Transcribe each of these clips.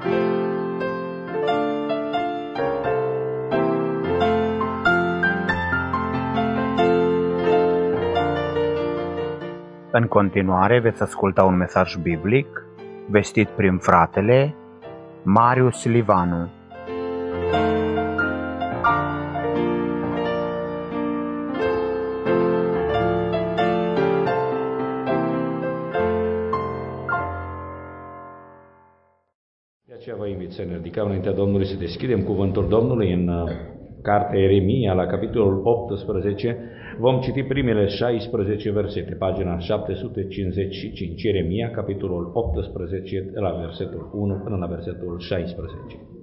În continuare veți asculta un mesaj biblic vestit prin fratele Marius Livanu. De aceea vă invit să ne ridicăm înaintea Domnului, să deschidem cuvântul Domnului în cartea Ieremia, la capitolul 18. Vom citi primele 16 versete, pagina 755. Ieremia, capitolul 18, de la versetul 1 până la versetul 16.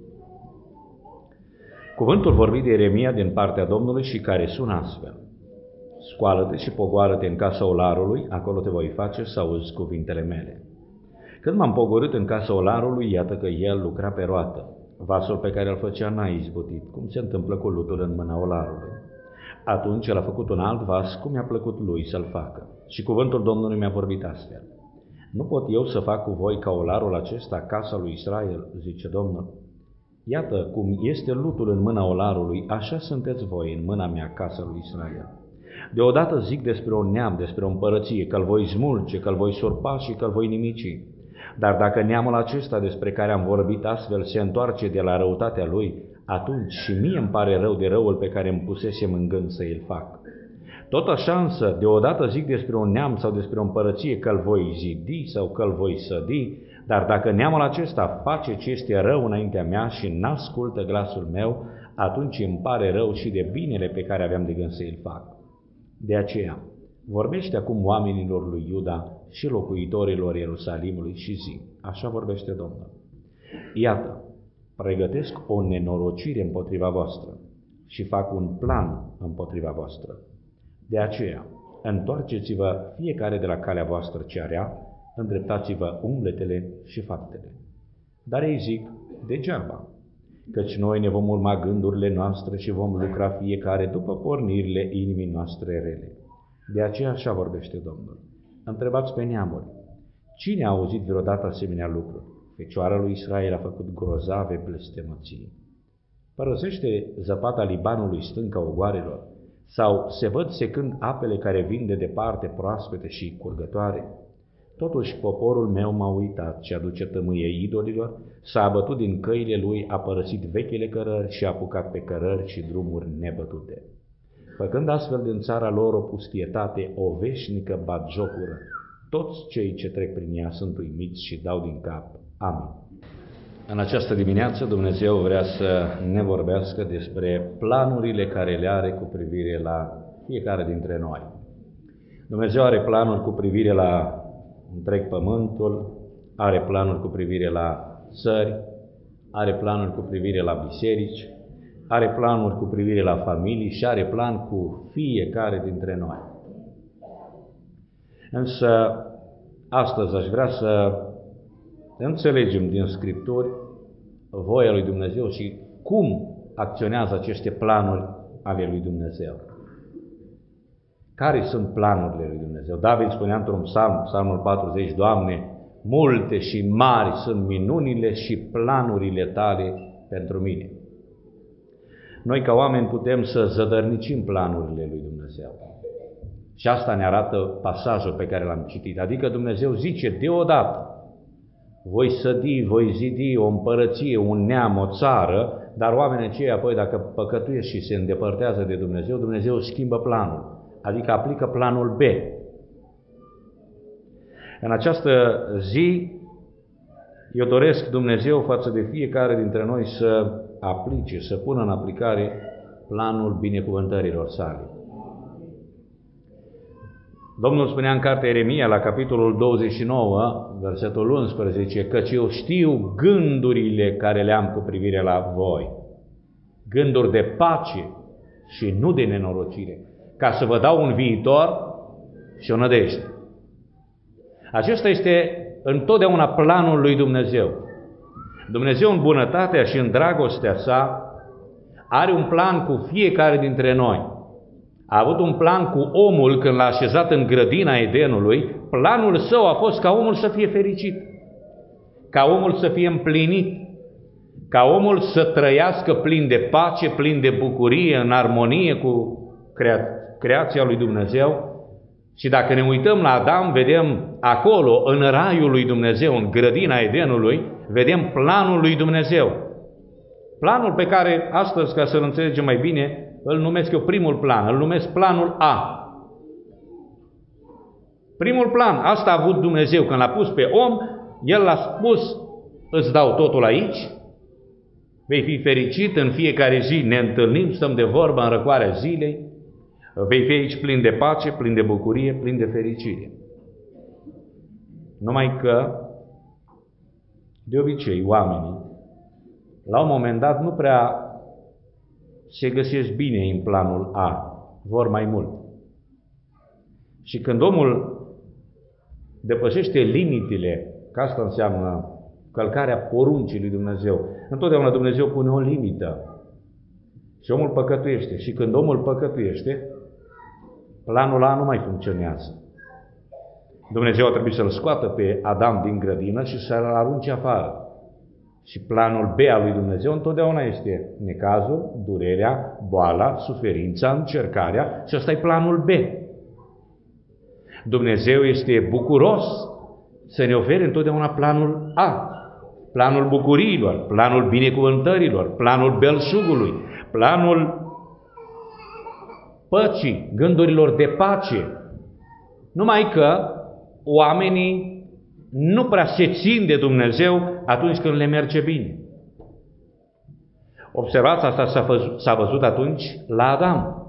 Cuvântul vorbit de Ieremia din partea Domnului și care sună astfel: Scoală-te și pogoară-te în casa olarului, acolo te voi face să auzi cuvintele mele. Când m-am pogorât în casa olarului, iată că el lucra pe roată. Vasul pe care îl făcea n-a izbutit, cum se întâmplă cu lutul în mâna olarului. Atunci el a făcut un alt vas, cum i-a plăcut lui să-l facă. Și cuvântul Domnului mi-a vorbit astfel: Nu pot eu să fac cu voi ca olarul acesta, casa lui Israel, zice Domnul. Iată cum este lutul în mâna olarului, așa sunteți voi în mâna mea, casa lui Israel. Deodată zic despre un neam, despre o împărăție, că-l voi smulge, că-l voi surpa și că-l voi nimici. Dar dacă neamul acesta despre care am vorbit astfel se întoarce de la răutatea lui, atunci și mie îmi pare rău de răul pe care îmi pusesem în gând să îl fac. Tot așa însă, deodată zic despre un neam sau despre o împărăție că-l voi zidi sau că-l voi sădi, dar dacă neamul acesta face ce este rău înaintea mea și n-ascultă glasul meu, atunci îmi pare rău și de binele pe care aveam de gând să îl fac. De aceea, vorbește acum oamenilor lui Iuda și locuitorilor Ierusalimului și zi: Așa vorbește Domnul. Iată, pregătesc o nenorocire împotriva voastră și fac un plan împotriva voastră. De aceea, întoarceți-vă fiecare de la calea voastră cea rea, îndreptați-vă umbletele și faptele. Dar ei zic: Degeaba, căci noi ne vom urma gândurile noastre și vom lucra fiecare după pornirile inimii noastre rele. De aceea așa vorbește Domnul. Întrebați pe neamuri: Cine a auzit vreodată asemenea lucruri? Fecioara lui Israel a făcut grozave blestemății. Părăsește zăpata Libanului stânca ogoarelor? Sau se văd secând apele care vin de departe proaspete și curgătoare? Totuși poporul meu m-a uitat și aduce tămâie idolilor, s-a abătut din căile lui, a părăsit vechile cărări și a apucat pe cărări și drumuri nebătute. Făcând astfel din țara lor o pustietate, o veșnică batjocură, toți cei ce trec prin ea sunt uimiți și dau din cap. Amin. În această dimineață Dumnezeu vrea să ne vorbească despre planurile care le are cu privire la fiecare dintre noi. Dumnezeu are planuri cu privire la întreg pământul, are planuri cu privire la țări, are planuri cu privire la biserici, are planuri cu privire la familii și are plan cu fiecare dintre noi. Însă, astăzi aș vrea să înțelegem din Scripturi voia lui Dumnezeu și cum acționează aceste planuri ale lui Dumnezeu. Care sunt planurile lui Dumnezeu? David spunea într-un psalm, psalmul 40, Doamne, multe și mari sunt minunile și planurile tale pentru mine. Noi ca oameni putem să zădărnicim planurile lui Dumnezeu. Și asta ne arată pasajul pe care l-am citit. Adică Dumnezeu zice deodată: voi sădi, voi zidi o împărăție, un neam, o țară, dar oamenii aceia apoi dacă păcătuiesc și se îndepărtează de Dumnezeu, Dumnezeu schimbă planul, adică aplică planul B. În această zi, eu doresc Dumnezeu față de fiecare dintre noi să aplice, să pună în aplicare planul binecuvântărilor sale. Domnul spunea în cartea Ieremia, la capitolul 29, versetul 11, căci eu știu gândurile care le-am cu privire la voi, gânduri de pace și nu de nenorocire, ca să vă dau un viitor și o nădejde. Acesta este întotdeauna planul lui Dumnezeu. Dumnezeu în bunătatea și în dragostea sa are un plan cu fiecare dintre noi. A avut un plan cu omul când l-a așezat în grădina Edenului. Planul său a fost ca omul să fie fericit, ca omul să fie împlinit, ca omul să trăiască plin de pace, plin de bucurie, în armonie cu creația lui Dumnezeu. Și dacă ne uităm la Adam, vedem acolo, în raiul lui Dumnezeu, în grădina Edenului, vedem planul lui Dumnezeu. Planul pe care astăzi, ca să-l înțelegem mai bine, îl numesc eu primul plan, îl numesc planul A. Primul plan, asta a avut Dumnezeu când l-a pus pe om, El l-a spus, îți dau totul aici, vei fi fericit, în fiecare zi ne întâlnim, stăm de vorbă în răcoarea zilei, vei fi aici plin de pace, plin de bucurie, plin de fericire. Numai că, de obicei, oamenii, la un moment dat, nu prea se găsesc bine în planul A, vor mai mult. Și când omul depășește limitele, că asta înseamnă călcarea poruncii lui Dumnezeu, întotdeauna Dumnezeu pune o limită și omul păcătuiește. Și când omul păcătuiește, planul A nu mai funcționează. Dumnezeu a trebuit să-l scoată pe Adam din grădină și să-l arunce afară. Și planul B al lui Dumnezeu întotdeauna este necazul, durerea, boala, suferința, încercarea, și ăsta e planul B. Dumnezeu este bucuros să ne ofere întotdeauna planul A, planul bucuriilor, planul binecuvântărilor, planul belșugului, planul păcii, gândurilor de pace. Numai că oamenii nu prea se țin de Dumnezeu atunci când le merge bine. Observați, asta s-a văzut atunci la Adam.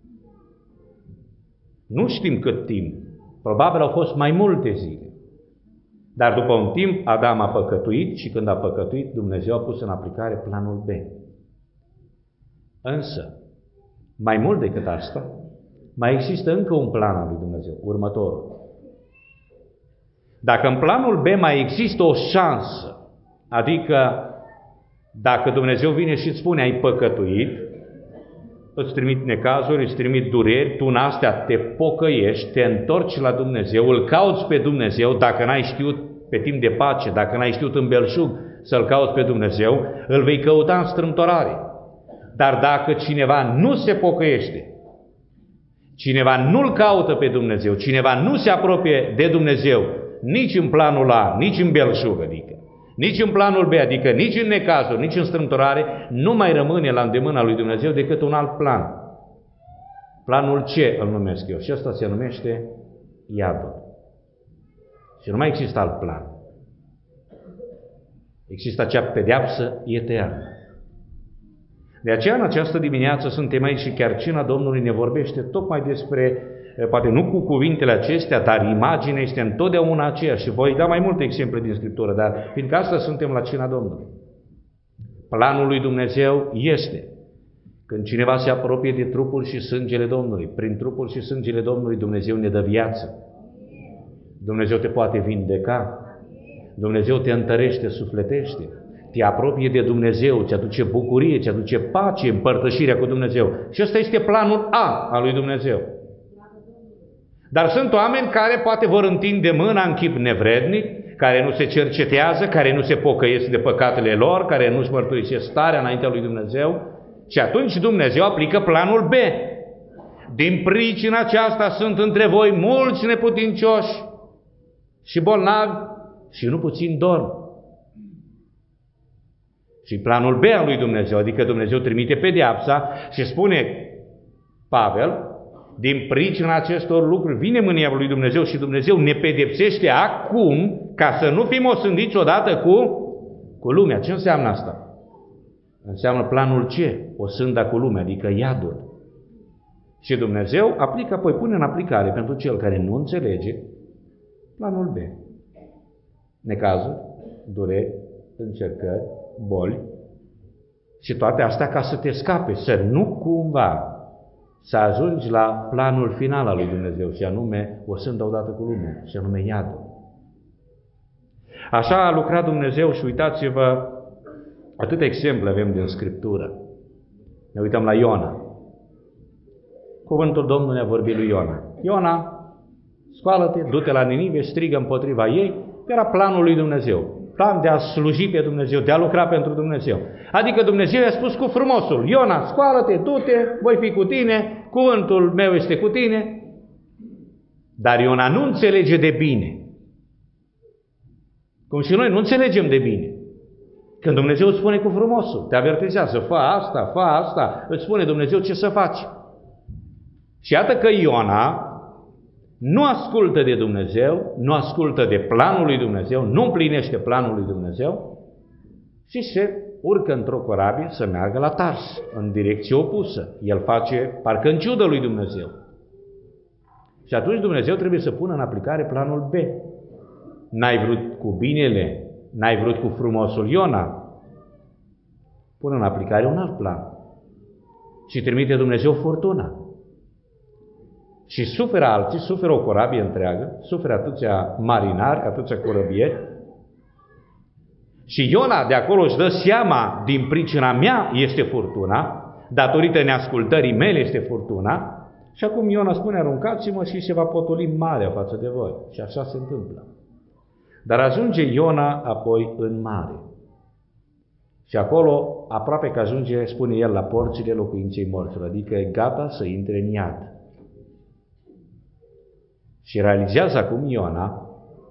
Nu știm cât timp, probabil au fost mai multe zile. Dar după un timp Adam a păcătuit și când a păcătuit, Dumnezeu a pus în aplicare planul B. Însă, mai mult decât asta, mai există încă un plan al lui Dumnezeu, următorul. Dacă în planul B mai există o șansă, adică dacă Dumnezeu vine și îți spune ai păcătuit, îți trimit necazuri, îți trimit dureri, tu în astea te pocăiești, te întorci la Dumnezeu, îl cauți pe Dumnezeu, dacă n-ai știut pe timp de pace, dacă n-ai știut în belșug să-L cauți pe Dumnezeu, îl vei căuta în strâmtorare. Dar dacă cineva nu se pocăiește, cineva nu-L caută pe Dumnezeu, cineva nu se apropie de Dumnezeu, nici în planul A, nici în belșug, adică, nici în planul B, adică nici în necazuri, nici în strâmtorare, nu mai rămâne la îndemâna lui Dumnezeu decât un alt plan. Planul C îl numesc eu și ăsta se numește iadul. Și nu mai există alt plan. Există acea pedeapsă eternă. De aceea, în această dimineață suntem aici și chiar cina Domnului ne vorbește tocmai despre, poate nu cu cuvintele acestea, dar imaginea este întotdeauna aceea. Și voi da mai multe exemple din Scriptură, dar fiindcă astăzi suntem la cina Domnului. Planul lui Dumnezeu este, când cineva se apropie de trupul și sângele Domnului, prin trupul și sângele Domnului Dumnezeu ne dă viață. Dumnezeu te poate vindeca, Dumnezeu te întărește, sufletește, te apropie de Dumnezeu, ți aduce bucurie, ți aduce pace, împărtășirea cu Dumnezeu. Și ăsta este planul A al lui Dumnezeu. Dar sunt oameni care poate vor întinde mâna în chip nevrednic, care nu se cercetează, care nu se pocăiesc de păcatele lor, care nu-și mărturisesc starea înaintea lui Dumnezeu. Și atunci Dumnezeu aplică planul B. Din pricina aceasta sunt între voi mulți neputincioși și bolnavi și nu puțin dorm. Și planul B al lui Dumnezeu, adică Dumnezeu trimite pedeapsa și spune Pavel, din pricina acestor lucruri vine mânia lui Dumnezeu și Dumnezeu ne pedepsește acum ca să nu fim osândiți odată cu lumea. Ce înseamnă asta? Înseamnă planul C, osânda cu lumea, adică iadul. Și Dumnezeu aplică, apoi pune în aplicare pentru cel care nu înțelege planul B. Necazuri, dureri, încercări, boli și toate astea ca să te scape, să nu cumva să ajungi la planul final al lui Dumnezeu și anume o sândă odată cu lumea și anume iadul. Așa a lucrat Dumnezeu și uitați-vă, atâtea exemple avem din Scriptură. Ne uităm la Iona. Cuvântul Domnului a vorbit lui Iona. Iona, scoală-te, du-te la Ninive, strigă împotriva ei. Era planul lui Dumnezeu. plan de a sluji pe Dumnezeu, de a lucra pentru Dumnezeu. Adică Dumnezeu i-a spus cu frumosul: Iona, scoală-te, du-te, voi fi cu tine, cuvântul meu este cu tine. Dar Iona nu înțelege de bine. Cum și noi nu înțelegem de bine. Când Dumnezeu îți spune cu frumosul, te avertizează: fă asta, îți spune Dumnezeu ce să faci. Și iată că Iona nu ascultă de Dumnezeu, nu ascultă de planul lui Dumnezeu, nu împlinește planul lui Dumnezeu și se urcă într-o corabie să meargă la Tars, în direcție opusă. El face parcă în ciudă lui Dumnezeu. Și atunci Dumnezeu trebuie să pună în aplicare planul B. N-ai vrut cu binele, n-ai vrut cu frumosul Iona, pune în aplicare un alt plan. Și trimite Dumnezeu furtuna. Și suferă alții, suferă o corabie întreagă, suferă atâția marinari, atâția corăbieri. Și Iona de acolo își dă seama: din pricina mea este furtuna, datorită neascultării mele este furtuna. Și acum Iona spune: aruncați-mă și se va potoli marea față de voi. Și așa se întâmplă. Dar ajunge Iona apoi în mare. Și acolo, aproape că ajunge, spune el, la porțile locuinței morților, adică e gata să intre în iad. Și realizează acum Iona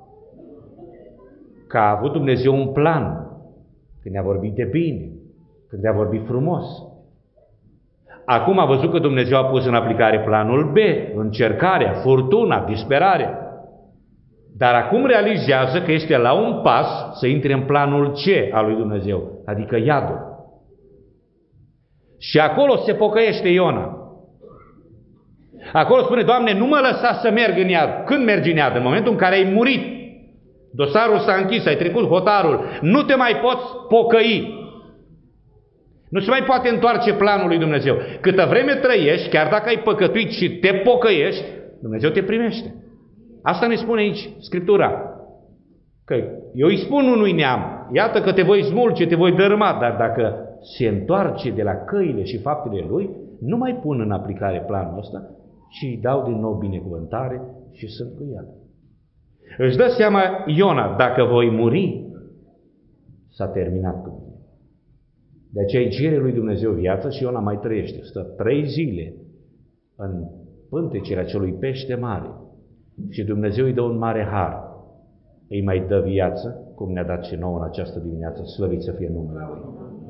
că a avut Dumnezeu un plan, când ne-a vorbit de bine, când ne-a vorbit frumos. Acum a văzut că Dumnezeu a pus în aplicare planul B, încercarea, furtuna, disperarea. Dar acum realizează că este la un pas să intre în planul C al lui Dumnezeu, adică iadul. Și acolo se pocăiește Iona. Acolo spune: Doamne, nu mă lăsa să merg în iad. Când mergi în iad? În momentul în care ai murit. Dosarul s-a închis, ai trecut hotarul. Nu te mai poți pocăi. Nu se mai poate întoarce planul lui Dumnezeu. Câtă vreme trăiești, chiar dacă ai păcătuit și te pocăiești, Dumnezeu te primește. Asta ne spune aici Scriptura. Că eu îi spun unui neam: iată că te voi smulge, te voi dărâma, dar dacă se întoarce de la căile și faptele lui, nu mai pun în aplicare planul ăsta și îi dau din nou binecuvântare și sunt cu el. Își dă seama Iona: dacă voi muri, s-a terminat cu mine. De aceea îi cere lui Dumnezeu viață și Iona mai trăiește. Stă 3 zile în pântecerea acelui pește mare și Dumnezeu îi dă un mare har. Îi mai dă viață, cum ne-a dat și nouă în această dimineață, slăvit să fie numele Lui.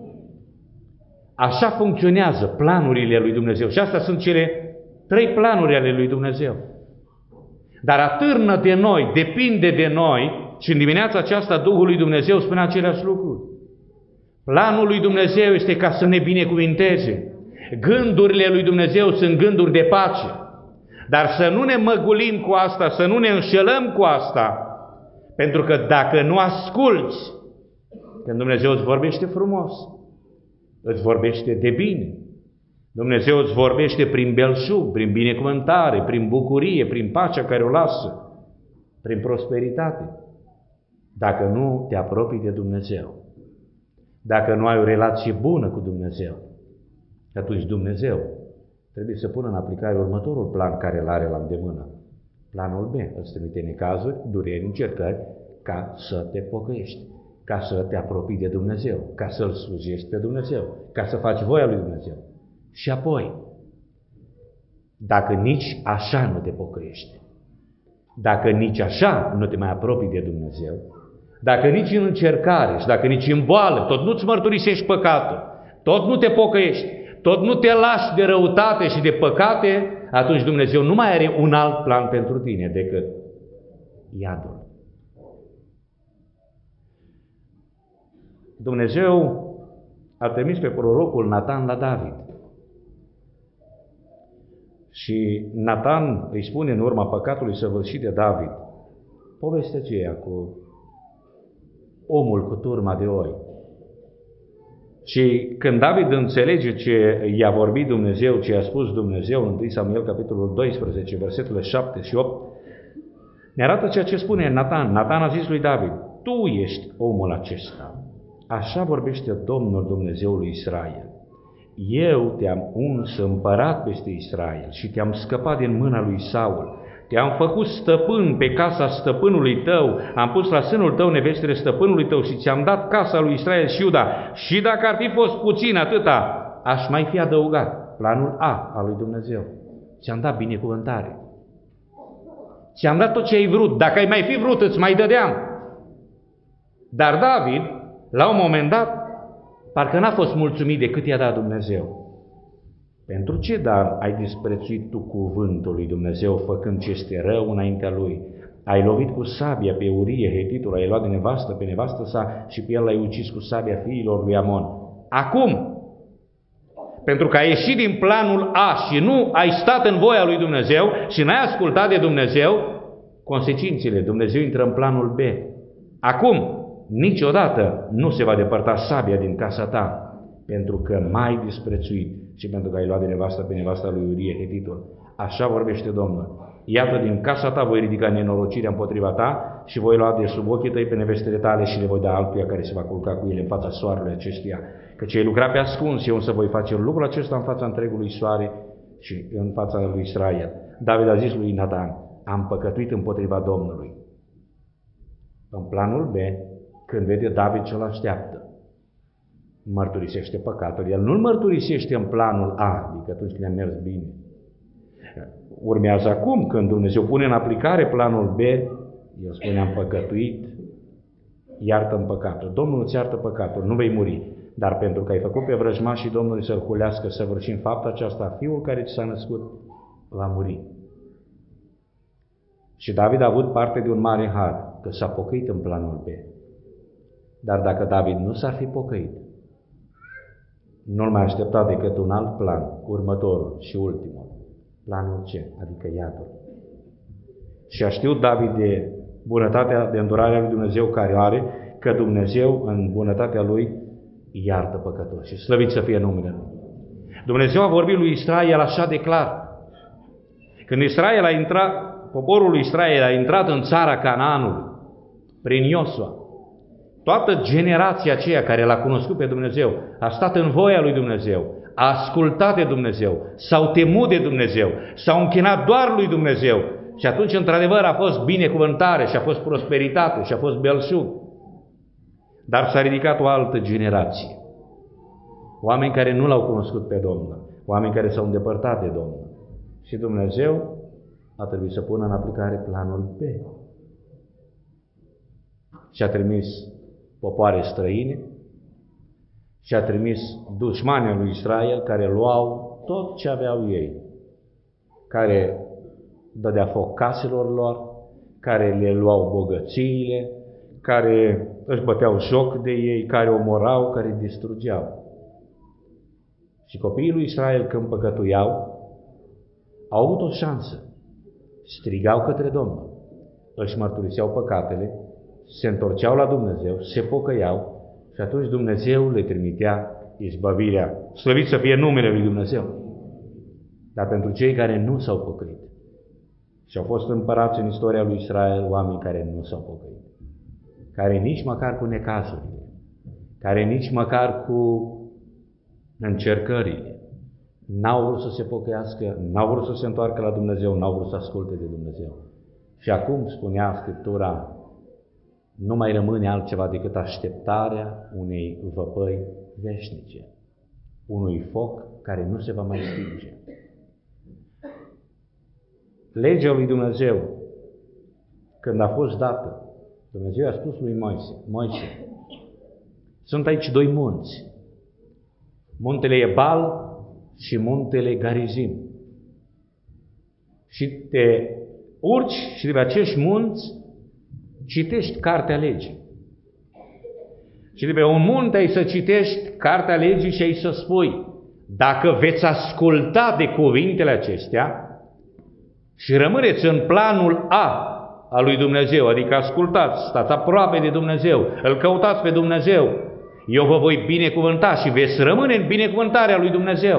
Așa funcționează planurile lui Dumnezeu. Și astea sunt cele 3 planuri ale lui Dumnezeu. Dar atârnă de noi, depinde de noi, și în dimineața aceasta Duhul lui Dumnezeu spune aceleași lucruri. Planul lui Dumnezeu este ca să ne binecuvinteze. Gândurile lui Dumnezeu sunt gânduri de pace. Dar să nu ne măgulim cu asta, să nu ne înșelăm cu asta, pentru că dacă nu asculți, când Dumnezeu îți vorbește frumos, îți vorbește de bine, Dumnezeu îți vorbește prin belșug, prin binecuvântare, prin bucurie, prin pacea care o lasă, prin prosperitate. Dacă nu te apropii de Dumnezeu, dacă nu ai o relație bună cu Dumnezeu, atunci Dumnezeu trebuie să pună în aplicare următorul plan care îl are la îndemână. Planul B, îți trimite necazuri, dureri, încercări, ca să te pocăiești, ca să te apropii de Dumnezeu, ca să-L slujești pe Dumnezeu, ca să faci voia lui Dumnezeu. Și apoi, dacă nici așa nu te pocăiești, dacă nici așa nu te mai apropii de Dumnezeu, dacă nici în încercare și dacă nici în boală tot nu-ți mărturisești păcatul, tot nu te pocăiești, tot nu te lași de răutate și de păcate, atunci Dumnezeu nu mai are un alt plan pentru tine decât iadul. Dumnezeu a trimis pe prorocul Natan la David. Și Natan îi spune în urma păcatului săvârșit de David povestea aceea cu omul cu turma de oi. Și când David înțelege ce i-a vorbit Dumnezeu, ce i-a spus Dumnezeu în 1 Samuel, capitolul 12, versetele 7 și 8, ne arată ceea ce spune Natan. Natan a zis lui David: tu ești omul acesta. Așa vorbește Domnul Dumnezeul lui Israel. Eu te-am uns împărat peste Israel și te-am scăpat din mâna lui Saul. I-am făcut stăpân pe casa stăpânului tău, am pus la sânul tău nevestele stăpânului tău și ți-am dat casa lui Israel și Iuda. Și dacă ar fi fost puțin atâta, aș mai fi adăugat. Planul A al lui Dumnezeu. Ți-am dat binecuvântare. Ți-am dat tot ce ai vrut. Dacă ai mai fi vrut, îți mai dădeam. Dar David, la un moment dat, parcă n-a fost mulțumit de cât i-a dat Dumnezeu. Pentru ce dar ai disprețuit tu cuvântul lui Dumnezeu, făcând ce este rău înaintea lui? Ai lovit cu sabia pe Urie, Hetitul, ai luat de nevastă pe nevastă sa și pe el l-ai ucis cu sabia fiilor lui Amon. Acum, pentru că ai ieșit din planul A și nu ai stat în voia lui Dumnezeu și n-ai ascultat de Dumnezeu, consecințele, Dumnezeu intră în planul B. Acum, niciodată nu se va depărta sabia din casa ta, pentru că m-ai disprețuit și pentru că ai luat de nevastă pe nevasta lui Urie, Hetitul. Așa vorbește Domnul. Iată, din casa ta voi ridica nenorocirea împotriva ta și voi lua de sub ochii tăi pe nevestele tale și le voi da altuia care se va culca cu ele în fața soarelui acestuia. Căci ei lucra pe ascuns, eu însă voi face lucrul acesta în fața întregului soare și în fața lui Israel. David a zis lui Natan, am păcătuit împotriva Domnului. În planul B, când vede David ce-l așteaptă, mărturisește păcatul. El nu-l mărturisește în planul A, adică atunci când a mers bine. Urmează acum, când Dumnezeu pune în aplicare planul B, el spune, am păcătuit, iartă-mi păcatul. Domnul îți iartă păcatul, nu vei muri. Dar pentru că ai făcut pe vrăjmașii Domnului să-l hulească, să vârșim fapta aceasta, fiul care ți s-a născut va muri. Și David a avut parte de un mare har, că s-a pocăit în planul B. Dar dacă David nu s-ar fi pocăit, nu-l mai aștepta decât un alt plan, următorul și ultimul, planul C, adică iadul. Și a știut David de bunătatea, de îndurarea lui Dumnezeu care o are, că Dumnezeu, în bunătatea lui, iartă păcătoși. Slăvit să fie numele Lui. Dumnezeu a vorbit lui Israel așa de clar. Când Israel a intrat, poporul lui Israel a intrat în țara Canaanului, prin Iosua, toată generația aceea care l-a cunoscut pe Dumnezeu, a stat în voia lui Dumnezeu, a ascultat de Dumnezeu, s-au temut de Dumnezeu, s-au închinat doar lui Dumnezeu. Și atunci, într-adevăr, a fost binecuvântare și a fost prosperitate și a fost belșug. Dar s-a ridicat o altă generație. Oameni care nu l-au cunoscut pe Domnul, oameni care s-au îndepărtat de Domnul. Și Dumnezeu a trebuit să pună în aplicare planul B. Și a trimis popoare străine și a trimis dușmanii lui Israel care luau tot ce aveau ei, care dădea foc caselor lor, care le luau bogățiile, care își băteau joc de ei, care omorau, care distrugeau. Și copiii lui Israel, când păcătuiau, au avut o șansă. Strigau către Domnul, își mărturiseau păcatele, se întorceau la Dumnezeu, se pocăiau și atunci Dumnezeu le trimitea izbăvirea. Slăvit să fie numele lui Dumnezeu. Dar pentru cei care nu s-au pocăit și au fost împărați în istoria lui Israel, oameni care nu s-au pocăit, care nici măcar cu necazurile, care nici măcar cu încercările, n-au vrut să se pocăiască, n-au vrut să se întoarcă la Dumnezeu, n-au vrut să asculte de Dumnezeu. Și acum, spunea Scriptura, nu mai rămâne altceva decât așteptarea unei văpăi veșnice, unui foc care nu se va mai stinge. Legea lui Dumnezeu, când a fost dată, Dumnezeu a spus lui Moise, sunt aici doi munți, muntele Ebal și muntele Garizim. Și te urci și de pe acești munți citești Cartea Legii. Și de pe un munte ai să citești Cartea Legii și ai să spui, dacă veți asculta de cuvintele acestea și rămâneți în planul A al lui Dumnezeu, adică ascultați, stați aproape de Dumnezeu, îl căutați pe Dumnezeu, eu vă voi binecuvânta și veți rămâne în binecuvântarea lui Dumnezeu.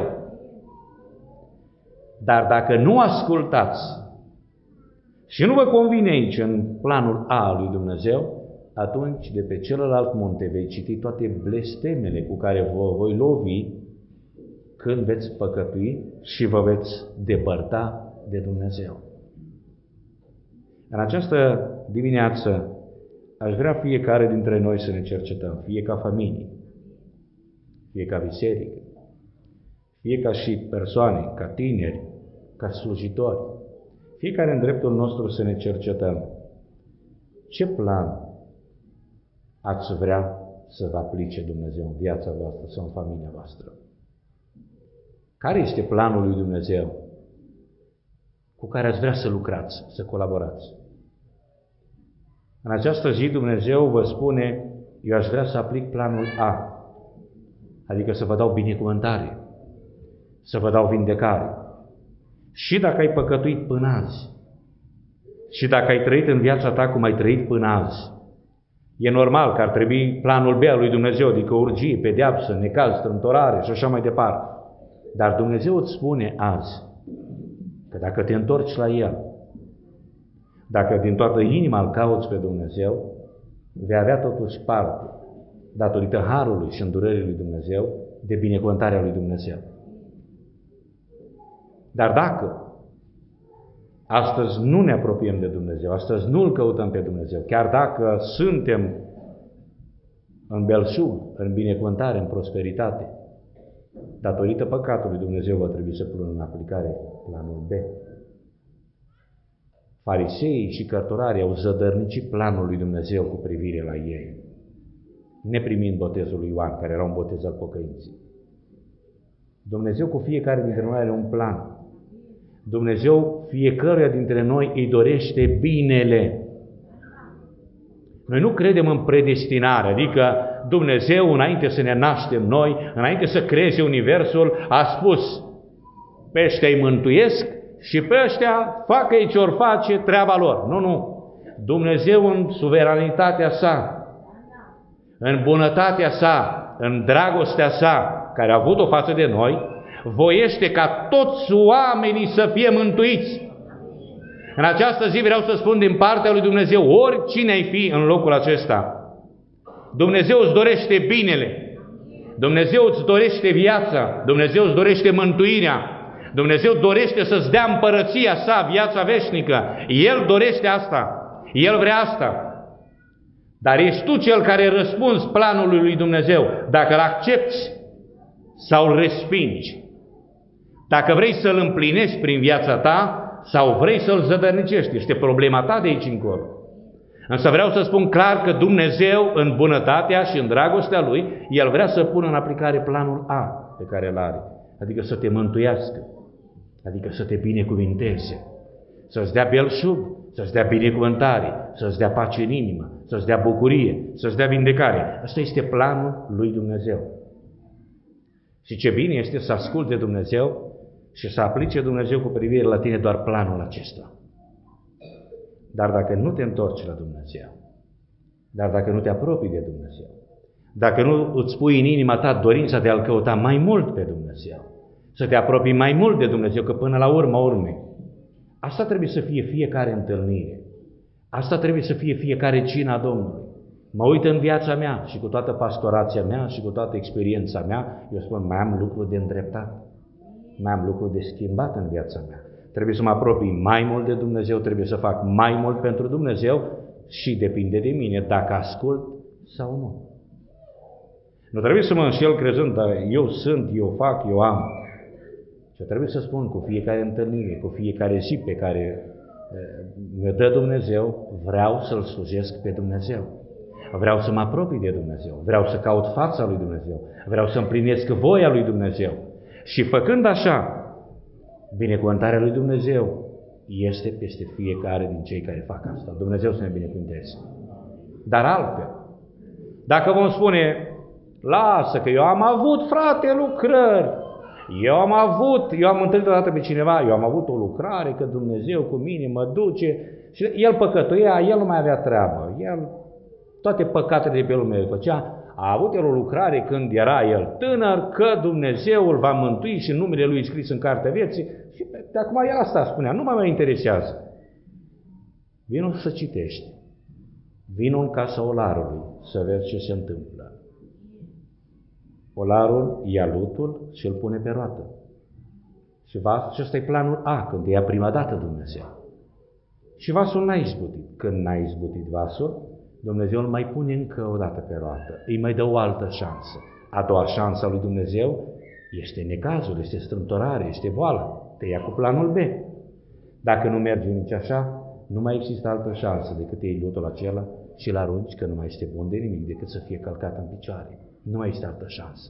Dar dacă nu ascultați și nu vă convine aici în planul A al lui Dumnezeu, atunci de pe celălalt munte vei citi toate blestemele cu care vă voi lovi când veți păcătui și vă veți depărta de Dumnezeu. În această dimineață aș vrea fiecare dintre noi să ne cercetăm, fie ca familie, fie ca biserică, fie ca și persoane, ca tineri, ca slujitori, fiecare în dreptul nostru să ne cercetăm. Ce plan ați vrea să vă aplice Dumnezeu în viața voastră sau în familia voastră? Care este planul lui Dumnezeu cu care ați vrea să lucrați, să colaborați? În această zi Dumnezeu vă spune, eu aș vrea să aplic planul A, adică să vă dau binecuvântare, să vă dau vindecare. Și dacă ai păcătuit până azi, și dacă ai trăit în viața ta cum ai trăit până azi, e normal că ar trebui planul B al lui Dumnezeu, adică urgie, pedeapsă, necaz, strâmtorare și așa mai departe. Dar Dumnezeu îți spune azi că dacă te întorci la El, dacă din toată inima îl cauți pe Dumnezeu, vei avea totuși parte, datorită harului și îndurării lui Dumnezeu, de binecuvântarea lui Dumnezeu. Dar dacă astăzi nu ne apropiem de Dumnezeu, astăzi nu îl căutăm pe Dumnezeu, chiar dacă suntem în belșug, în binecuvântare, în prosperitate, datorită păcatului Dumnezeu va trebui să pună în aplicare planul B. Fariseii și cărturarii au zădărnicit planul lui Dumnezeu cu privire la ei, neprimind botezul lui Ioan, care era un botez al pocăinței. Dumnezeu cu fiecare dintre noi are un plan. Dumnezeu fiecăruia dintre noi îi dorește binele. Noi nu credem în predestinare, adică Dumnezeu, înainte să ne naștem noi, înainte să creeze universul, a spus, pe ăștia îi mântuiesc și pe ăștia facă ei ce-or face, treaba lor. Nu. Dumnezeu în suveranitatea sa, în bunătatea sa, în dragostea sa, care a avut-o față de noi, voiește ca toți oamenii să fie mântuiți. În această zi vreau să spun din partea lui Dumnezeu, oricine ai fi în locul acesta, Dumnezeu îți dorește binele, Dumnezeu îți dorește viața, Dumnezeu îți dorește mântuirea, Dumnezeu dorește să-ți dea împărăția sa, viața veșnică. El dorește asta, El vrea asta. Dar ești tu cel care răspunzi planului lui Dumnezeu, dacă îl accepti sau îl respingi. Dacă vrei să-l împlinești prin viața ta sau vrei să-l zădărnicești, este problema ta de aici încolo. Însă vreau să spun clar că Dumnezeu, în bunătatea și în dragostea Lui, El vrea să pună în aplicare planul A pe care îl are, adică să te mântuiască, adică să te binecuvinteze, să-ți dea belșug, să-ți dea binecuvântare, să-ți dea pace în inimă, să-ți dea bucurie, să-ți dea vindecare. Asta este planul lui Dumnezeu. Și ce bine este să asculți de Dumnezeu și să aplice Dumnezeu cu privire la tine doar planul acesta. Dar dacă nu te întorci la Dumnezeu, dar dacă nu te apropii de Dumnezeu, dacă nu îți pui în inima ta dorința de a-L căuta mai mult pe Dumnezeu, să te apropii mai mult de Dumnezeu, că până la urmei, asta trebuie să fie fiecare întâlnire. Asta trebuie să fie fiecare cina Domnului. Mă uit în viața mea și cu toată pastorația mea și cu toată experiența mea, eu spun, mai am lucruri de îndreptat, mai am lucruri de schimbat în viața mea. Trebuie să mă apropii mai mult de Dumnezeu, trebuie să fac mai mult pentru Dumnezeu și depinde de mine dacă ascult sau nu. Nu trebuie să mă înșel crezând, dar eu sunt, eu fac, eu am. Și trebuie să spun cu fiecare întâlnire, cu fiecare zi pe care mi-o dă Dumnezeu, vreau să-L slujesc pe Dumnezeu. Vreau să mă apropii de Dumnezeu, vreau să caut fața lui Dumnezeu, vreau să împlinesc voia lui Dumnezeu. Și făcând așa, binecuvântarea lui Dumnezeu este peste fiecare din cei care fac asta. Dumnezeu să ne binecuvânteze. Dar altfel, dacă vom spune, lasă că eu am avut, frate, lucrări, eu am întâlnit odată pe cineva, eu am avut o lucrare, că Dumnezeu cu mine mă duce, și el păcătuia, el nu mai avea treabă, el toate păcatele de pe lume le făcea. A avut el o lucrare când era el tânăr, că Dumnezeu îl va mântui și numele lui e scris în cartea vieții. Și de acum el asta spunea, nu mă mai interesează. Vino să citești. Vino în casa olarului să vezi ce se întâmplă. Olarul ia lutul și îl pune pe roată. Și acesta e planul A, când ia prima dată Dumnezeu. Și vasul n-a izbutit. Când n-a izbutit vasul, Dumnezeu îl mai pune încă o dată pe roată. Îi mai dă o altă șansă. A doua șansă a lui Dumnezeu este necazul, este strâmtorare, este boală. Te ia cu planul B. Dacă nu merge nici așa, nu mai există altă șansă decât iei lotul acela și îl arunci, că nu mai este bun de nimic decât să fie călcat în picioare. Nu mai este altă șansă.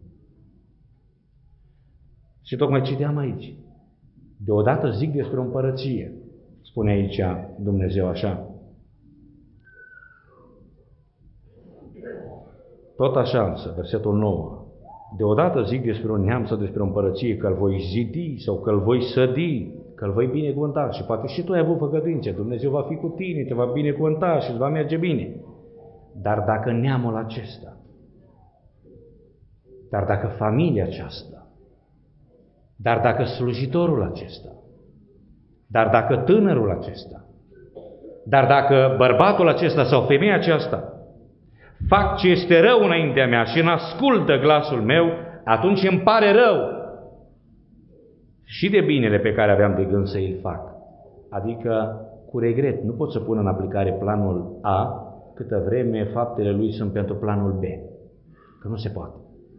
Și tocmai citeam aici. Deodată zic despre o împărăție. Spune aici Dumnezeu așa. Tot așa însă, versetul 9. Deodată zic despre un neam sau despre o împărăție, că îl voi zidi sau că îl voi sădi, că îl voi binecuvânta. Și poate și tu ai avut făgăduințe. Dumnezeu va fi cu tine, te va binecuvânta și îți va merge bine. Dar dacă neamul acesta, dar dacă familia aceasta, dar dacă slujitorul acesta, dar dacă tânărul acesta, dar dacă bărbatul acesta sau femeia aceasta fac ce este rău înaintea mea și n-ascultă glasul meu, atunci îmi pare rău și de binele pe care aveam de gând să îl fac. Adică, cu regret, nu pot să pun în aplicare planul A câtă vreme faptele lui sunt pentru planul B. Că nu se poate.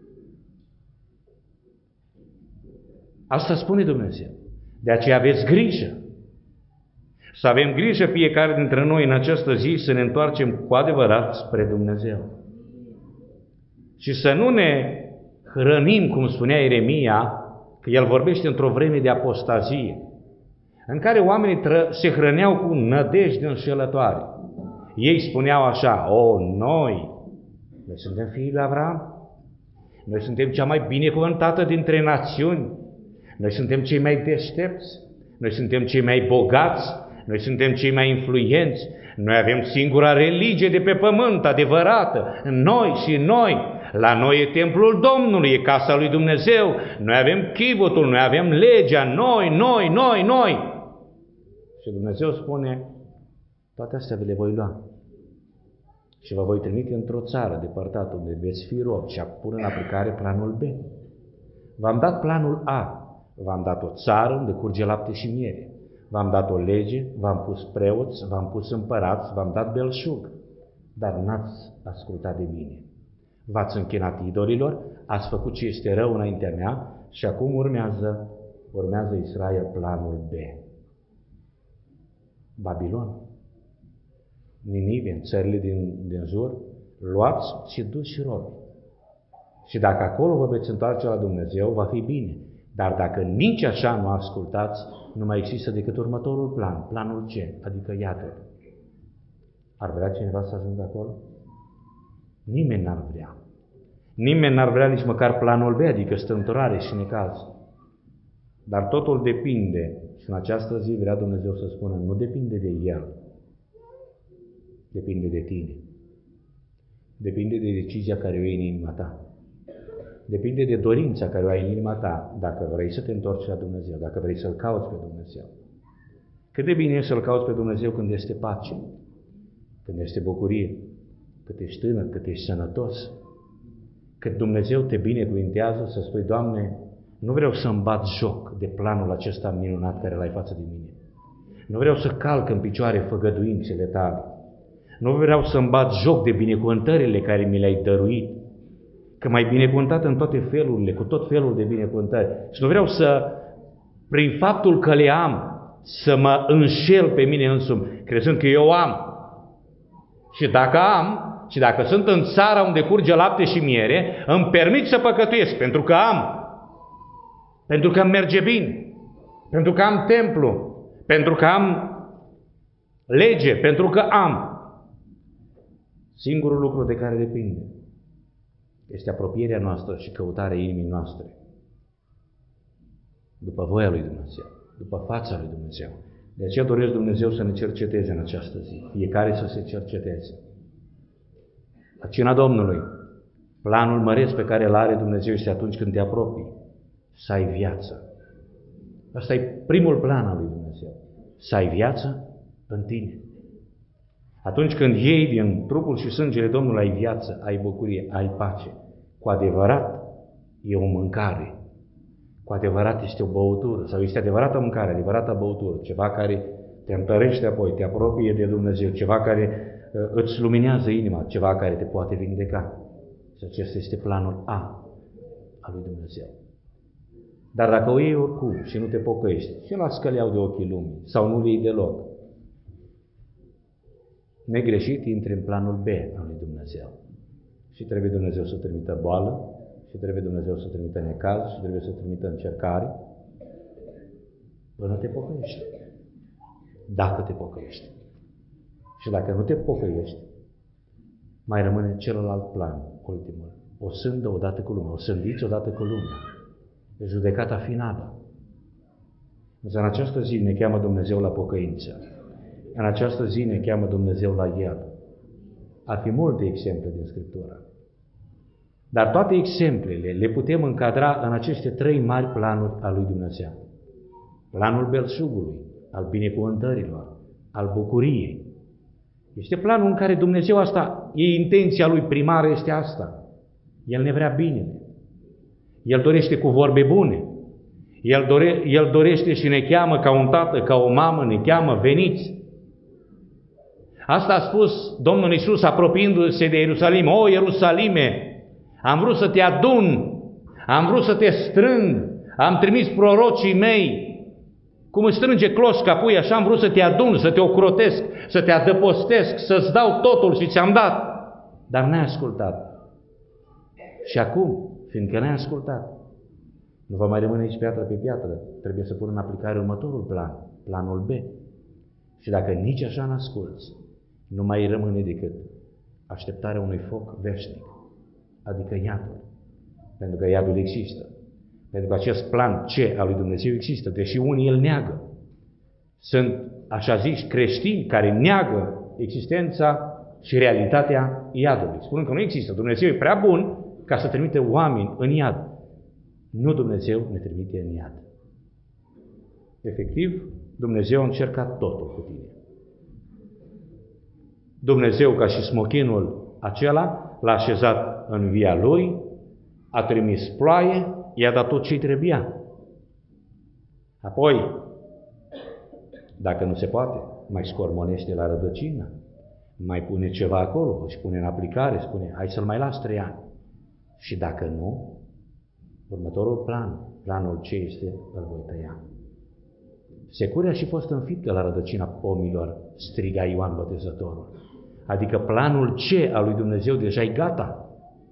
Asta spune Dumnezeu. De aceea aveți grijă. Să avem grijă fiecare dintre noi în această zi să ne întoarcem cu adevărat spre Dumnezeu. Și să nu ne hrănim, cum spunea Ieremia, că el vorbește într-o vreme de apostazie, în care oamenii se hrăneau cu nădejde înșelătoare. Ei spuneau așa: noi suntem fiii lui Avram, noi suntem cea mai binecuvântată dintre națiuni, noi suntem cei mai deștepți, noi suntem cei mai bogați, noi suntem cei mai influenți, noi avem singura religie de pe pământ, adevărată, noi și noi. La noi e templul Domnului, e casa lui Dumnezeu, noi avem chivotul, noi avem legea, noi. Și Dumnezeu spune: toate astea vi le voi lua și vă voi trimite într-o țară depărtată unde veți fi robi și a pune în aplicare planul B. V-am dat planul A, v-am dat o țară unde curge lapte și miere, v-am dat o lege, v-am pus preoți, v-am pus împărați, v-am dat belșug, dar n-ați ascultat de mine. V-ați închinat idolilor, ați făcut ce este rău înaintea mea și acum urmează Israel planul B. Babilon, Ninive, în țările din jur, luați și duși robi. Și dacă acolo vă veți întoarce la Dumnezeu, va fi bine. Dar dacă nici așa nu ascultați, nu mai există decât următorul plan, planul C, adică iată. Ar vrea cineva să ajungă acolo? Nimeni n-ar vrea. Nimeni n-ar vrea nici măcar planul B, adică strâmtorare și necaz. Dar totul depinde, și în această zi vrea Dumnezeu să spună, nu depinde de El, depinde de tine. Depinde de decizia care o iei în inima ta. Depinde de dorința care o ai în inima ta, dacă vrei să te întorci la Dumnezeu, dacă vrei să-L cauți pe Dumnezeu. Cât de bine e să-L cauți pe Dumnezeu când este pace, când este bucurie, cât ești tânăr, cât ești sănătos, cât Dumnezeu te binecuvintează să spui: Doamne, nu vreau să-mi bat joc de planul acesta minunat care l-ai față de mine. Nu vreau să calc în picioare făgăduințele tale. Nu vreau să-mi bat joc de binecuvântările care mi le-ai dăruit, că m-ai binecuvântat în toate felurile, cu tot felul de binecuvântări. Și nu vreau să, prin faptul că le am, să mă înșel pe mine însumi, crezând că eu am. Și dacă am, și dacă sunt în țara unde curge lapte și miere, îmi permit să păcătuiesc, pentru că am. Pentru că îmi merge bine. Pentru că am templu. Pentru că am lege. Pentru că am. Singurul lucru de care depinde este apropierea noastră și căutarea inimii noastre după voia lui Dumnezeu, după fața lui Dumnezeu. De aceea doresc Dumnezeu să ne cerceteze în această zi. Fiecare să se cerceteze. La cina Domnului, planul măreț pe care îl are Dumnezeu este atunci când te apropii, să ai viață. Asta e primul plan al lui Dumnezeu. Să ai viață în tine. Atunci când iei din trupul și sângele Domnului, ai viață, ai bucurie, ai pace. Cu adevărat e o mâncare. Cu adevărat este o băutură. Sau este adevărată mâncare, adevărată băutură. Ceva care te întărește apoi, te apropie de Dumnezeu, ceva care îți luminează inima, ceva care te poate vindeca. Și acesta este planul A al lui Dumnezeu. Dar dacă o iei oricum și nu te pocăiești și lași că le iau de ochii lumii sau nu le iei deloc, negreșit intri în planul B al lui Dumnezeu. Și trebuie Dumnezeu să trimită boală, și trebuie Dumnezeu să trimită necaz, și trebuie să trimită încercare, până te pocăiești. Dacă te pocăiești. Și dacă nu te pocăiești, mai rămâne celălalt plan, ultimul. O sândă odată cu lumea, o sândiți odată cu lumea. E judecata finală. Însă în această zi ne cheamă Dumnezeu la pocăință. În această zi ne cheamă Dumnezeu la El. Ar fi multe exemple din Scriptură. Dar toate exemplele le putem încadra în aceste 3 mari planuri al lui Dumnezeu. Planul belșugului, al binecuvântărilor, al bucuriei. Este planul în care Dumnezeu asta, e intenția Lui primară, este asta. El ne vrea binele. El dorește cu vorbe bune. El dorește și ne cheamă ca un tată, ca o mamă, ne cheamă, veniți. Asta a spus Domnul Iisus apropiindu-se de Ierusalim. O, Ierusalime, am vrut să te adun, am vrut să te strâng, am trimis prorocii mei. Cum îți strânge cloșca pui, așa am vrut să te adun, să te ocrotesc, să te adăpostesc, să-ți dau totul și ți-am dat. Dar n-ai ascultat. Și acum, fiindcă n-ai ascultat, nu va mai rămâne aici piatră pe piatră. Trebuie să pun în aplicare următorul plan, planul B. Și dacă nici așa n-asculți, nu mai rămâne decât așteptarea unui foc veșnic, adică iadul. Pentru că iadul există. Pentru că acest plan C al lui Dumnezeu există, deși unii îl neagă. Sunt, așa zici, creștini care neagă existența și realitatea iadului. Spun că nu există. Dumnezeu e prea bun ca să trimite oameni în iad. Nu Dumnezeu ne trimite în iad. Efectiv, Dumnezeu a încercat totul cu tine. Dumnezeu, ca și smochinul acela, l-a așezat în via Lui, a trimis ploaie, i-a dat tot ce-i trebuia. Apoi, dacă nu se poate, mai scormonește la rădăcină, mai pune ceva acolo, își pune în aplicare, spune, hai să-l mai las 3 ani. Și dacă nu, următorul plan, planul ce este, îl voi tăia. Securea și fost înfiptă la rădăcina pomilor, striga Ioan Botezătorul. Adică planul C al lui Dumnezeu deja e gata.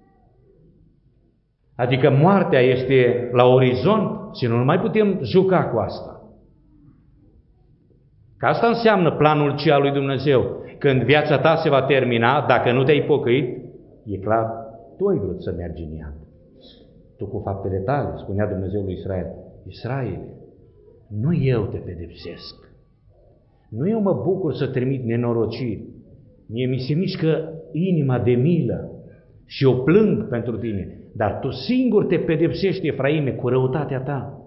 Adică moartea este la orizont și nu mai putem juca cu asta. Că asta înseamnă planul C al lui Dumnezeu. Când viața ta se va termina, dacă nu te-ai pocăit, e clar, tu ai vrut să mergi în iad. Tu cu faptele tale, spunea Dumnezeu lui Israel, Israele, nu eu te pedepsesc. Nu eu mă bucur să trimit nenorociri. Mie mi se mișcă inima de milă și o plâng pentru tine. Dar tu singur te pedepsești, Efraime, cu răutatea ta.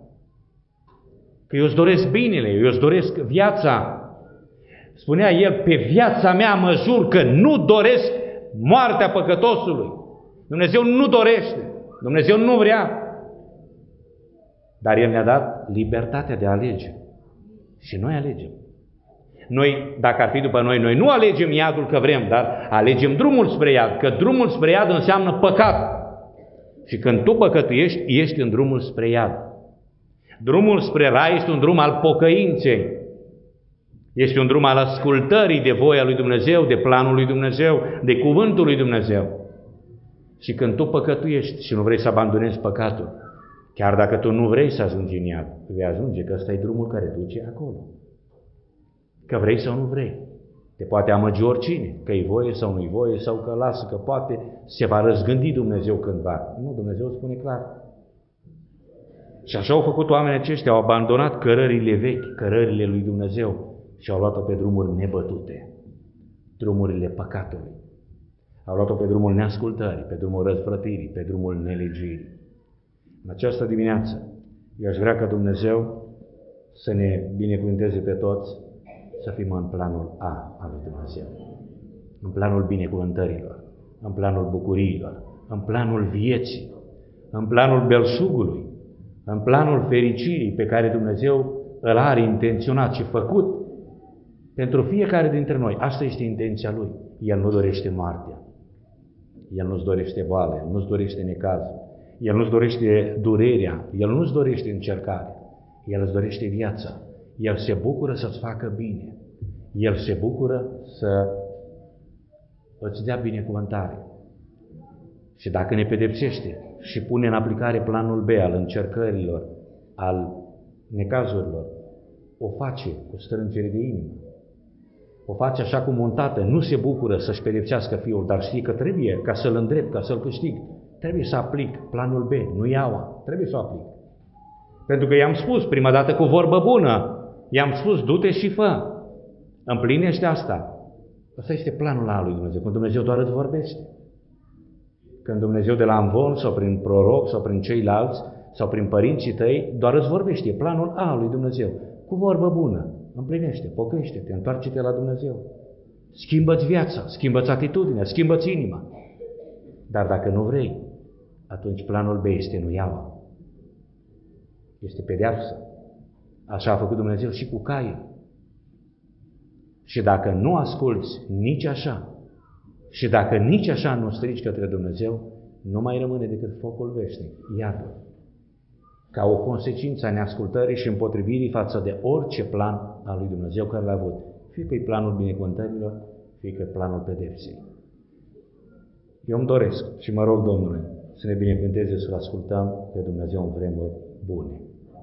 Că eu îți doresc binele, eu îți doresc viața. Spunea el, pe viața mea mă jur că nu doresc moartea păcătosului. Dumnezeu nu dorește, Dumnezeu nu vrea. Dar El ne-a dat libertatea de a alege. Și noi alegem. Noi, dacă ar fi după noi, noi nu alegem iadul că vrem, dar alegem drumul spre iad, că drumul spre iad înseamnă păcat. Și când tu păcătuiești, ești în drumul spre iad. Drumul spre rai este un drum al pocăinței. Este un drum al ascultării de voia lui Dumnezeu, de planul lui Dumnezeu, de cuvântul lui Dumnezeu. Și când tu păcătuiești și nu vrei să abandonezi păcatul, chiar dacă tu nu vrei să ajungi în iad, vei ajunge, că ăsta e drumul care duce acolo. Că vrei sau nu vrei. Te poate amăgi oricine, că e voie sau nu-i voie, sau că lasă, că poate se va răzgândi Dumnezeu cândva. Nu, Dumnezeu spune clar. Și așa au făcut oamenii aceștia, au abandonat cărările vechi, cărările lui Dumnezeu și au luat-o pe drumuri nebătute, drumurile păcatului. Au luat-o pe drumul neascultării, pe drumul răzvrătirii, pe drumul nelegirii. În această dimineață, eu aș vrea ca Dumnezeu să ne binecuvânteze pe toți, să fim în planul A al lui Dumnezeu, în planul binecuvântărilor, în planul bucuriilor, în planul vieții, în planul belșugului, în planul fericirii pe care Dumnezeu îl are intenționat și făcut Pentru fiecare dintre noi, asta este intenția Lui. El nu dorește moartea. El nu-ți dorește boală, El nu-ți dorește necazul, El nu-ți dorește durerea, El nu-ți dorește încercarea, El îți dorește viața. El se bucură să-ți facă bine. El se bucură să îți dea binecuvântare. Și dacă ne pedepsește și pune în aplicare planul B al încercărilor, al necazurilor, o face cu strângere de inimă. O face așa cum un tată nu se bucură să-și pedepsească fiul, dar știe că trebuie, ca să-l îndrept, ca să-l câștig, trebuie să aplic planul B, nu iaua, trebuie să o aplic. Pentru că i-am spus prima dată cu vorbă bună, i-am spus du-te și fă, împlinește asta. Asta este planul A lui Dumnezeu, când Dumnezeu doar îți vorbește. Când Dumnezeu de la amvon sau prin proroc sau prin ceilalți sau prin părinții tăi doar îți vorbește, planul A lui Dumnezeu, cu vorbă bună. Împlinește, pocăiește-te, întoarce-te la Dumnezeu. Schimbă-ți viața, schimbă-ți atitudinea, schimbă-ți inima. Dar dacă nu vrei, atunci planul B este nu iaua. Este pedeapsă. Așa a făcut Dumnezeu și cu Cain. Și dacă nu asculți nici așa, și dacă nici așa nu strici către Dumnezeu, nu mai rămâne decât focul veșnic, iadul. Ca o consecință a neascultării și împotrivirii față de orice plan al lui Dumnezeu care l-a avut. Fie că e planul binecuvântărilor, fie că e planul pedepsei. Eu îmi doresc și mă rog Domnului să ne binecuvânteze să-L ascultăm pe Dumnezeu în vremuri bune.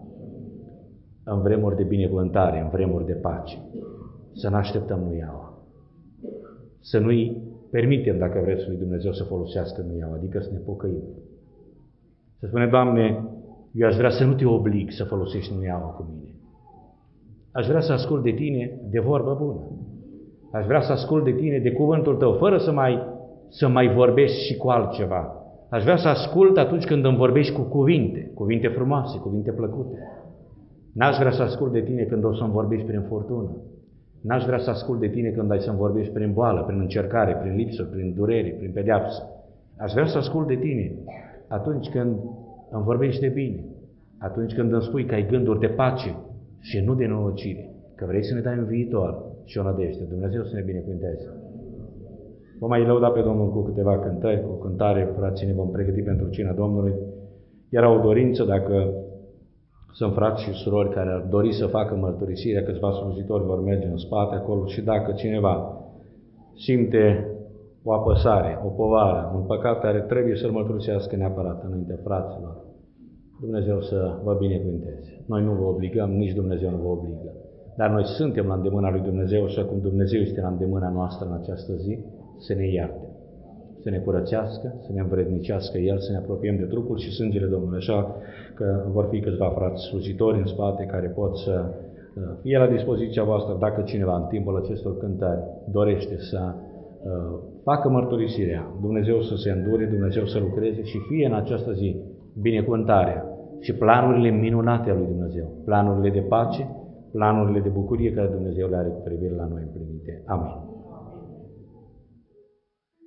În vremuri de binecuvântare, în vremuri de pace. Să ne așteptăm nu iaua. Să nu-i permitem, dacă vreți, lui Dumnezeu să folosească nu iaua, adică să ne pocăim. Să spune, Doamne, eu aș vrea să nu te oblig să folosești nu iaua cu mine. Aș vrea să ascult de tine de vorbă bună. Aș vrea să ascult de tine de cuvântul tău, fără să mai vorbești și cu altceva. Aș vrea să ascult atunci când îmi vorbești cu cuvinte frumoase, cuvinte plăcute. N-aș vrea să ascult de tine când o să-mi vorbești prin furtună. N-aș vrea să ascult de tine când ai să-mi vorbești prin boală, prin încercare, prin lipsă, prin durere, prin pedeapsă. Aș vrea să ascult de tine atunci când îmi vorbești de bine, atunci când îmi spui că ai gânduri de pace și nu de nenorocire, că vrei să ne dai un viitor și o nădejde. Dumnezeu să ne binecuvânteze. Vom mai lăuda pe Domnul cu câteva cântări, cu cântare, frații, ne vom pregăti pentru cina Domnului. Era o dorință, dacă sunt frați și surori care ar dori să facă mărturisirea, câțiva slujitori vor merge în spate acolo și dacă cineva simte o apăsare, o povară, un păcat care trebuie să-l mărturisească neapărat înainte fraților, Dumnezeu să vă binecuvânteze. Noi nu vă obligăm, nici Dumnezeu nu vă obligă. Dar noi suntem la îndemâna lui Dumnezeu și acum Dumnezeu este la îndemâna noastră în această zi să ne ierte, să ne curățească, să ne învrednicească El, să ne apropiem de trupul și sângele Domnului. Așa că vor fi câțiva frați slujitori în spate care pot să fie la dispoziția voastră dacă cineva în timpul acestor cântări dorește să facă mărturisirea, Dumnezeu să se îndure, Dumnezeu să lucreze și fie în această zi binecuvântarea și planurile minunate ale lui Dumnezeu, planurile de pace, planurile de bucurie care Dumnezeu le are cu privire la noi împlinite. Amin.